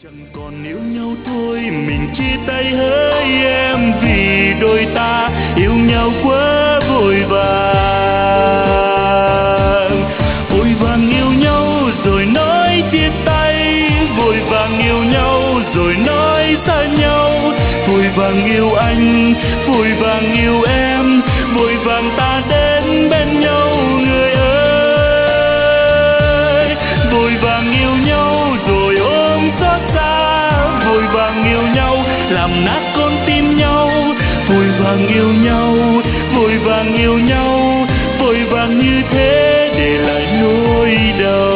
Chẳng còn yêu nhau thôi, mình chia tay hỡi em, vì đôi ta yêu nhau quá vội vàng. Vội vàng yêu nhau rồi nói chia tay, vội vàng yêu nhau rồi nói xa nhau. Vội vàng yêu anh, vội vàng yêu em, vội vàng ta đến bên nhau người ơi. Vội vàng yêu nhau rồi ôm xót xa, vội vàng yêu nhau làm nát con tim nhau. Vội vàng yêu nhau, vội vàng yêu nhau, vội vàng như thế để lại nỗi đau.